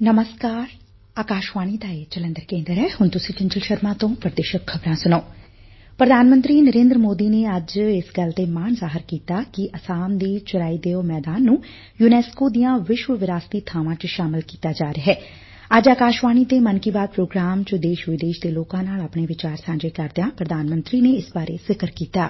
ਨਮਸਕਾਰ ਆਕਾਸ਼ਵਾਣੀ ਦਾ ਇਹ ਜਲੰਧਰ ਕੇਂਦਰ ਹੈ। ਹੁਣ ਤੁਸੀਂ ਚੰਚਲ ਸ਼ਰਮਾ ਤੋਂ ਪ੍ਰਦੇਸ਼ਕ ਖਬਰਾਂ ਸੁਣੋ। ਪ੍ਰਧਾਨ ਮੰਤਰੀ ਨਰੇਂਦਰ ਮੋਦੀ ਨੇ ਅੱਜ ਇਸ ਗੱਲ ਤੇ ਮਾਣ ਜ਼ਾਹਰ ਕੀਤਾ ਕਿ ਅਸਾਮ ਦੇ ਚਰਾਈਦੇਓ ਮੈਦਾਨ ਨੂੰ ਯੂਨੈਸਕੋ ਦੀਆਂ ਵਿਸ਼ਵ ਵਿਰਾਸਤੀ ਥਾਵਾਂ ਚ ਸ਼ਾਮਲ ਕੀਤਾ ਜਾ ਰਿਹੈ। ਅੱਜ ਆਕਾਸ਼ਵਾਣੀ ਤੇ ਮਨ ਕੀ ਬਾਤ ਪ੍ਰੋਗਰਾਮ ਚ ਦੇਸ਼ ਵਿਦੇਸ਼ ਦੇ ਲੋਕਾਂ ਨਾਲ ਆਪਣੇ ਵਿਚਾਰ ਸਾਂਝੇ ਕਰਦਿਆਂ ਪ੍ਰਧਾਨ ਮੰਤਰੀ ਨੇ ਇਸ ਬਾਰੇ ਜ਼ਿਕਰ ਕੀਤਾ।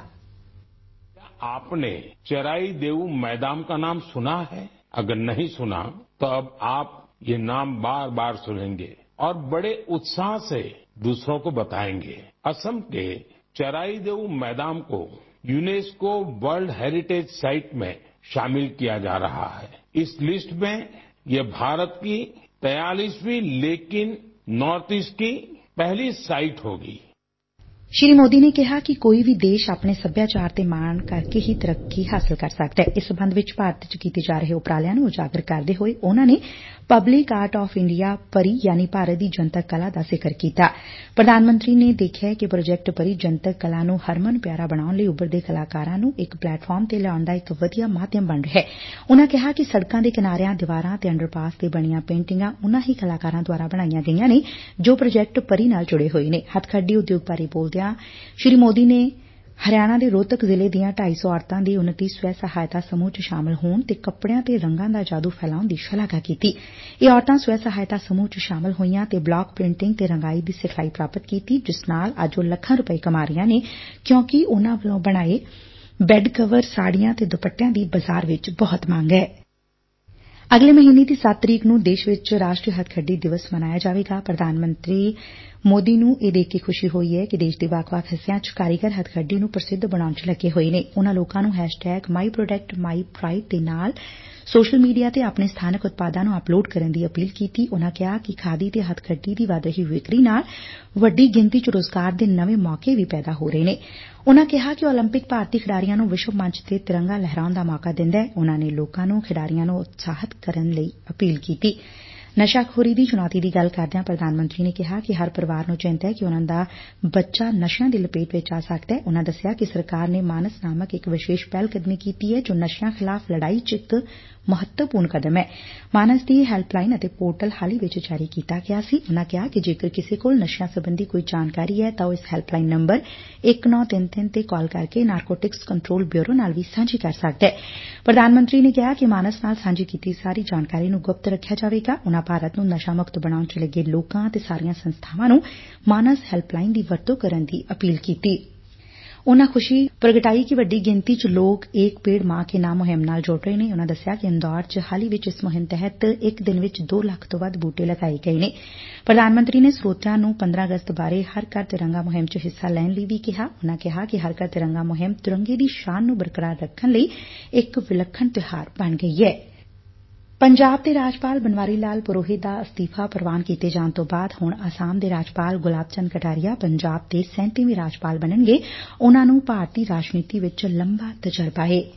आपने चराईदेऊ मैदान का नाम सुना है? अगर नहीं सुना तो अब आप ये नाम बार बार सुनेंगे और बड़े उत्साह से दूसरों को बताएंगे। असम के चराईदेऊ मैदान को यूनेस्को वर्ल्ड हेरिटेज साइट में शामिल किया जा रहा है। इस लिस्ट में ये भारत की 43वीं लेकिन नॉर्थ ईस्ट की पहली साइट होगी। ਸ਼੍ਰੀ ਮੋਦੀ ਨੇ ਕਿਹਾ ਕਿ ਕੋਈ ਵੀ ਦੇਸ਼ ਆਪਣੇ ਸੱਭਿਆਚਾਰ ਤੇ ਮਾਣ ਕਰਕੇ ਹੀ ਤਰੱਕੀ ਹਾਸਲ ਕਰ ਸਕਦੈ। ਇਸ ਸਬੰਧ ਵਿੱਚ ਭਾਰਤ ਚ ਕੀਤੇ ਜਾ ਰਹੇ ਉਪਰਾਲਿਆਂ ਨੂੰ ਉਜਾਗਰ ਕਰਦੇ ਹੋਏ ਉਨਾਂ ਨੇ ਪਬਲਿਕ ਆਰਟ ਆਫ਼ ਇੰਡੀਆ ਪਰੀ ਯਾਨੀ ਭਾਰਤ ਦੀ ਜਨਤਕ ਕਲਾ ਦਾ ਜ਼ਿਕਰ ਕੀਤਾ। ਪ੍ਰਧਾਨ ਮੰਤਰੀ ਨੇ ਦੇਖਿਆ ਕਿ ਪ੍ਰੋਜੈਕਟ ਪਰੀ ਜਨਤਕ ਕਲਾ ਨੂੰ ਹਰਮਨ ਪਿਆਰਾ ਬਣਾਉਣ ਲਈ ਉਭਰਦੇ ਕਲਾਕਾਰਾਂ ਨੂੰ ਇੱਕ ਪਲੇਟਫਾਰਮ ਤੇ ਲਿਆਉਣ ਦਾ ਇੱਕ ਵਧੀਆ ਮਾਧਿਅਮ ਬਣ ਰਿਹੈ। ਉਨਾਂ ਕਿਹਾ ਕਿ ਸੜਕਾਂ ਦੇ ਕਿਨਾਰਿਆਂ, ਦੀਵਾਰਾਂ ਤੇ ਅੰਡਰਪਾਸ ਤੇ ਬਣੀਆਂ ਪੇਂਟਿੰਗਾਂ ਉਨਾਂ ਹੀ ਕਲਾਕਾਰਾਂ ਦੁਆਰਾ ਬਣਾਈਆਂ ਗਈਆਂ ਨੇ ਜੋ ਪ੍ਰੋਜੈਕਟ ਪਰੀ ਨਾਲ ਜੁੜੇ ਹੋਏ ਨੇ। ਹੱਥਖੱਡੀ ਉਦਯੋਗ ਬਾਰੇ ਬੋਲਦਿਆਂ ਸ਼੍ਰੀ ਮੋਦੀ ਨੇ ਹਰਿਆਣਾ ਦੇ ਰੋਹਤਕ ਜ਼ਿਲ੍ਹੇ ਦੀਆਂ 250 ਔਰਤਾਂ ਦੀ ਉੱਨਤੀ ਸਵੈ ਸਹਾਇਤਾ ਸਮੂਹ ਚ ਸ਼ਾਮਲ ਹੋਣ ਤੇ ਕੱਪੜਿਆਂ ਤੇ ਰੰਗਾਂ ਦਾ ਜਾਦੂ ਫੈਲਾਉਣ ਦੀ ਸ਼ਲਾਘਾ ਕੀਤੀ। ਇਹ ਔਰਤਾਂ ਸਵੈ ਸਹਾਇਤਾ ਸਮੂਹ ਚ ਸ਼ਾਮਲ ਹੋਈਆਂ ਤੇ ਬਲਾਕ ਪ੍ਰਿੰਟਿੰਗ ਤੇ ਰੰਗਾਈ ਦੀ ਸਿਖਲਾਈ ਪ੍ਰਾਪਤ ਕੀਤੀ, ਜਿਸ ਨਾਲ ਅੱਜ ਉਹ ਲੱਖਾਂ ਰੁਪਏ ਕਮਾ ਰਹੀਆਂ ਨੇ ਕਿਉਂਕਿ ਉਨਾਂ ਵੱਲੋਂ ਬਣਾਏ ਬੈੱਡ ਕਵਰ, ਸਾੜੀਆਂ ਤੇ ਦੁਪੱਟਿਆਂ ਦੀ ਬਾਜ਼ਾਰ ਵਿੱਚ ਬਹੁਤ ਮੰਗ ਐ। ਅਗਲੇ ਮਹੀਨੇ ਦੀ 7 ਤਰੀਕ ਨੂੰ ਦੇਸ਼ ਵਿੱਚ ਰਾਸ਼ਟਰੀ ਹੱਥਖੱਡੀ ਦਿਵਸ ਮਨਾਇਆ ਜਾਵੇਗਾ। ਪ੍ਰਧਾਨ ਮੰਤਰੀ ਮੋਦੀ ਨੂੰ ਇਹ ਦੇਖ ਕੇ ਖੁਸ਼ੀ ਹੋਈ ਐ ਕਿ ਦੇਸ਼ ਦੇ ਵੱਖ-ਵੱਖ ਹਿੱਸਿਆਂ ਚ ਕਾਰੀਗਰ ਹੱਥਖੱਡੀ ਨੂੰ ਪ੍ਰਸਿੱਧ ਬਣਾਉਣ ਚ ਲੱਗੇ ਹੋਏ ਨੇ। ਉਨਾਂ ਲੋਕਾਂ ਨੂੰ #myproductmypride ਦੇ ਨਾਲ ਸੋਸ਼ਲ ਮੀਡੀਆ ਤੇ ਆਪਣੇ ਸਥਾਨਕ ਉਤਪਾਦਾਂ ਨੂੰ ਅਪਲੋਡ ਕਰਨ ਦੀ ਅਪੀਲ ਕੀਤੀ। ਉਨਾਂ ਕਿਹਾ ਕਿ ਖਾਦੀ ਤੇ ਹੱਥਖੱਡੀ ਦੀ ਵਧ ਰਹੀ ਵਿਕਰੀ ਨਾਲ ਵੱਡੀ ਗਿਣਤੀ ਚ ਰੋਜ਼ਗਾਰ ਦੇ ਨਵੇਂ ਮੌਕੇ ਵੀ ਪੈਦਾ ਹੋ ਰਹੇ ਨੇ। ਉਨਾਂ ਕਿਹਾ ਕਿ ਓਲੰਪਿਕ ਭਾਰਤੀ ਖਿਡਾਰੀਆਂ ਨੂੰ ਵਿਸ਼ਵ ਮੰਚ ਤੇ ਤਿਰੰਗਾ ਲਹਿਰਾਉਣ ਦਾ ਮੌਕਾ ਦਿੰਦੈ। ਉਨਾਂ ਨੇ ਲੋਕਾਂ ਨੂੰ ਖਿਡਾਰੀਆਂ ਨੂੰ ਉਤਸ਼ਾਹਿਤ ਕਰਨ ਲਈ ਅਪੀਲ ਕੀਤੀ। ਨਸ਼ਾਖੋਰੀ ਦੀ ਚੁਣੌਤੀ ਦੀ ਗੱਲ ਕਰਦਿਆਂ ਪ੍ਰਧਾਨ ਮੰਤਰੀ ਨੇ ਕਿਹਾ ਕਿ ਹਰ ਪਰਿਵਾਰ ਨੂੰ ਚਿੰਤਾ ਐ ਕਿ ਉਨਾਂ ਦਾ ਬੱਚਾ ਨਸ਼ਿਆਂ ਦੀ ਲਪੇਟ ਵਿੱਚ ਆ ਸਕਦੈ। ਉਨਾਂ ਦੱਸਿਆ ਕਿ ਸਰਕਾਰ ਨੇ ਮਾਨਸ ਨਾਮਕ ਇੱਕ ਵਿਸ਼ੇਸ਼ ਪਹਿਲਕਦਮੀ ਕੀਤੀ ਐ ਜੋ ਨਸ਼ਿਆਂ ਖਿਲਾਫ਼ ਲੜਾਈ ਚ ਇੱਕ ਮਹੱਤਵਪੂਰਨ ਕਦਮ ਐ। ਮਾਨਸ ਦੀ ਹੈਲਪਲਾਈਨ ਅਤੇ ਪੋਰਟਲ ਹਾਲ ਹੀ ਵਿੱਚ ਜਾਰੀ ਕੀਤਾ ਗਿਆ ਸੀ। ਉਨਾਂ ਕਿਹਾ ਕਿ ਜੇਕਰ ਕਿਸੇ ਕੋਲ ਨਸ਼ਿਆਂ ਸਬੰਧੀ ਕੋਈ ਜਾਣਕਾਰੀ ਐ ਤਾਂ ਉਹ ਇਸ ਹੈਲਪਲਾਈਨ ਨੰਬਰ 1933 ਤੇ ਕਾਲ ਕਰਕੇ ਨਾਰਕੋਟਿਕਸ ਕੰਟਰੋਲ ਬਿਊਰੋ ਨਾਲ ਵੀ ਸਾਂਝੀ ਕਰ ਸਕਦੈ। ਪ੍ਰਧਾਨ ਮੰਤਰੀ ਨੇ ਕਿਹਾ ਕਿ ਮਾਨਸ ਨਾਲ ਸਾਂਝੀ ਕੀਤੀ ਸਾਰੀ ਜਾਣਕਾਰੀ ਨੂੰ ਗੁਪਤ ਰੱਖਿਆ ਜਾਵੇਗਾ। ਉਨਾਂ ਭਾਰਤ ਨੂੰ ਨਸ਼ਾ ਮੁਕਤ ਬਣਾਉਣ ਚ ਲੱਗੇ ਲੋਕਾਂ ਤੇ ਸਾਰੀਆਂ ਸੰਸਥਾਵਾਂ ਨੂੰ ਮਾਨਸ ਹੈਲਪਲਾਈਨ ਦੀ ਵਰਤੋਂ ਕਰਨ ਦੀ ਅਪੀਲ ਕੀਤੀ। ਉਨਾਂ ਖੁਸ਼ੀ ਪ੍ਰਗਟਾਈ ਕਿ ਵੱਡੀ ਗਿਣਤੀ ਚ ਲੋਕ ਏਕ ਪੇੜ ਮਾਂ ਕੇ ਨਾਮ ਮੁਹਿੰਮ ਨਾਲ ਜੁੜ ਰਹੇ ਨੇ। ਉਨਾਂ ਦੱਸਿਆ ਕਿ ਇੰਦੌਰ ਚ ਹਾਲ ਹੀ ਵਿੱਚ ਇਸ ਮੁਹਿੰਮ ਤਹਿਤ ਇੱਕ ਦਿਨ ਵਿੱਚ 2 ਲੱਖ ਤੋਂ ਵੱਧ ਬੂਟੇ ਲਗਾਏ ਗਏ ਨੇ। ਪ੍ਰਧਾਨ ਮੰਤਰੀ ਨੇ ਸਰੋਤਿਆਂ ਨੂੰ 15 ਅਗਸਤ ਬਾਰੇ ਹਰ ਘਰ ਤਿਰੰਗਾ ਮੁਹਿੰਮ ਚ ਹਿੱਸਾ ਲੈਣ ਲਈ ਵੀ ਕਿਹਾ। ਉਨਾਂ ਕਿਹਾ ਕਿ ਹਰ ਘਰ ਤਿਰੰਗਾ ਮੁਹਿੰਮ ਤਿਰੰਗੇ ਦੀ ਸ਼ਾਨ ਨੂੰ ਬਰਕਰਾਰ ਰੱਖਣ ਲਈ ਇੱਕ ਵਿਲੱਖਣ ਤਿਉਹਾਰ ਬਣ ਗਈ ਐ। ਪੰਜਾਬ ਦੇ ਰਾਜਪਾਲ ਬਨਵਾਰੀ ਲਾਲ ਪੁਰੋਹਿਤ ਦਾ ਅਸਤੀਫਾ ਪ੍ਰਵਾਨ ਕੀਤੇ ਜਾਣ ਤੋਂ ਬਾਅਦ ਹੁਣ ਆਸਾਮ ਦੇ ਰਾਜਪਾਲ ਗੁਲਾਬ ਚੰਦ ਕਟਾਰੀਆ ਪੰਜਾਬ ਦੇ 37ਵੇਂ ਰਾਜਪਾਲ ਬਣਨਗੇ। ਉਨਾਂ ਨੂੰ ਭਾਰਤੀ ਰਾਜਨੀਤੀ ਵਿੱਚ ਲੰਬਾ ਤਜਰਬਾ ਏ।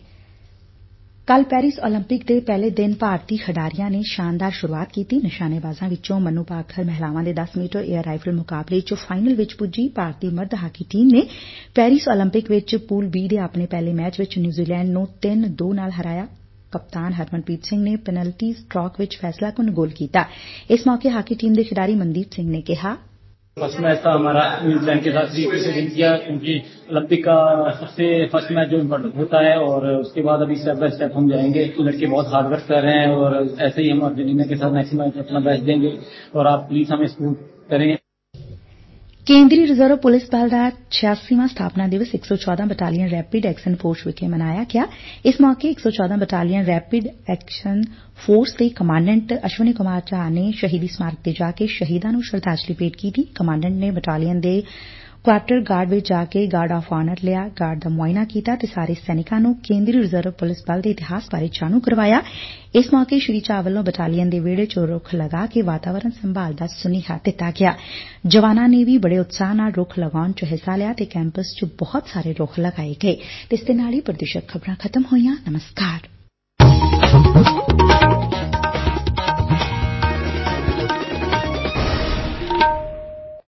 ਕੱਲ੍ਹ ਪੈਰਿਸ ਓਲੰਪਿਕ ਦੇ ਪਹਿਲੇ ਦਿਨ ਭਾਰਤੀ ਖਿਡਾਰੀਆਂ ਨੇ ਸ਼ਾਨਦਾਰ ਸ਼ੁਰੂਆਤ ਕੀਤੀ। ਨਿਸ਼ਾਨੇਬਾਜ਼ਾਂ ਵਿੱਚੋਂ ਮਨੂੰ ਭਾਕਰ ਮਹਿਲਾਵਾਂ ਦੇ 10 ਮੀਟਰ ਏਅਰ ਰਾਈਫਲ ਮੁਕਾਬਲੇ ਚ ਫਾਈਨਲ ਵਿੱਚ ਪੁੱਜੀ। ਭਾਰਤੀ ਮਰਦ ਹਾਕੀ ਟੀਮ ਨੇ ਪੈਰਿਸ ਓਲੰਪਿਕ ਵਿੱਚ ਪੂਲ B ਦੇ ਆਪਣੇ ਪਹਿਲੇ ਮੈਚ ਵਿੱਚ ਨਿਊਜ਼ੀਲੈਂਡ ਨੂੰ 3-2 ਨਾਲ ਹਰਾਇਆ। ਕਪਤਾਨ ਹਰਮਨਪ੍ਰੀਤ ਸਿੰਘ ਨੇ ਪੈਨਲਟੀ ਸਟ੍ਰੋਕ ਵਿੱਚ फैसलाकुन गोल किया। इस मौके हाकी टीम के खिलाड़ी मनदीप सिंह ने कहा, फर्स्ट मैच था हमारा न्यूजीलैंड के साथ विन किया क्योंकि ओलंपिक का सबसे फर्स्ट मैच जो होता है और उसके बाद अभी स्टेप बाय स्टेप हम जाएंगे। लड़के बहुत हार्ड वर्क कर रहे हैं और ऐसे ही हम अर्जेंटीना के साथ मैक्सिमम अपना बेस्ट देंगे और आप प्लीज हमें सपोर्ट करें। ਕੇਂਦਰੀ ਰਿਜ਼ਰਵ ਪੁਲਿਸ ਬਲ ਦਾ 86ਵਾਂ ਸਥਾਪਨਾ ਦਿਵਸ 114 ਬਟਾਲੀਅਨ ਰੈਪਿਡ ਐਕਸ਼ਨ ਫੋਰਸ ਵਿਖੇ ਮਨਾਇਆ ਗਿਆ। ਇਸ ਮੌਕੇ 114 ਬਟਾਲੀਅਨ ਰੈਪਿਡ ਐਕਸ਼ਨ ਫੋਰਸ ਦੇ ਕਮਾਂਡੈਂਟ ਅਸ਼ਵਨੀ ਕੁਮਾਰ ਝਾ ਨੇ ਸ਼ਹੀਦੀ ਸਮਾਰਕ ਤੇ ਜਾ ਕੇ ਸ਼ਹੀਦਾਂ ਨੂੰ ਸ਼ਰਧਾਂਜਲੀ ਭੇਟ ਕੀਤੀ। ਕਮਾਂਡੈਂਟ ਨੇ ਬਟਾਲੀਅਨ ਦੇ ਕੁਆਰਟਰ ਗਾਰਡ ਵਿੱਚ ਜਾ ਕੇ ਗਾਰਡ ਆਫ ਆਨਰ ਲਿਆ, ਗਾਰਡ ਦਾ ਮੁਆਇਨਾ ਕੀਤਾ ਤੇ ਸਾਰੇ ਸੈਨਿਕਾਂ ਨੂੰ ਕੇਂਦਰੀ ਰਿਜ਼ਰਵ ਪੁਲਿਸ ਬਲ ਦੇ ਇਤਿਹਾਸ ਬਾਰੇ ਜਾਣੂ ਕਰਵਾਇਆ। ਇਸ ਮੌਕੇ ਸ਼੍ਰੀ ਝਾ ਵੱਲੋਂ ਬਟਾਲੀਅਨ ਦੇ ਵਿਹੜੇ ਚ ਰੁੱਖ ਲਗਾ ਕੇ ਵਾਤਾਵਰਨ ਸੰਭਾਲ ਦਾ ਸੁਨੇਹਾ ਦਿੱਤਾ ਗਿਆ। ਜਵਾਨਾਂ ਨੇ ਵੀ ਬੜੇ ਉਤਸ਼ਾਹ ਨਾਲ ਰੁੱਖ ਲਗਾਉਣ ਚ ਹਿੱਸਾ ਲਿਆ ਤੇ ਕੈਂਪਸ ਚ ਬਹੁਤ ਸਾਰੇ ਰੁੱਖ ਲਗਾਏ ਗਏ। ਇਸ ਦੇ ਨਾਲ ਹੀ ਪ੍ਰਦੇਸ਼ਕ ਖਬਰਾਂ ਖਤਮ ਹੋਈਆਂ। ਨਮਸਕਾਰ।